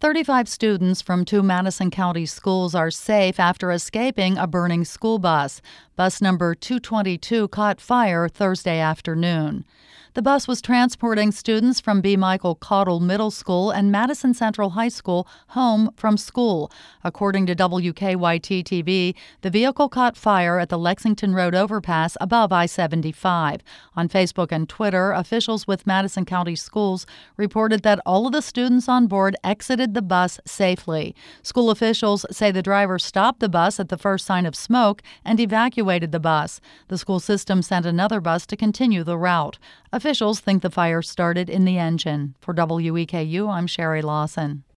35 students from 2 Madison County schools are safe after escaping a burning school bus. Bus number 222 caught fire Thursday afternoon. The bus was transporting students from B. Michael Caudill Middle School and Madison Central High School home from school. According to WKYT-TV, the vehicle caught fire at the Lexington Road overpass above I-75. On Facebook and Twitter, officials with Madison County Schools reported that all of the students on board exited the bus safely. School officials say the driver stopped the bus at the first sign of smoke and evacuated the bus. The school system sent another bus to continue the route. Officials think the fire started in the engine. For WEKU, I'm Sherry Lawson.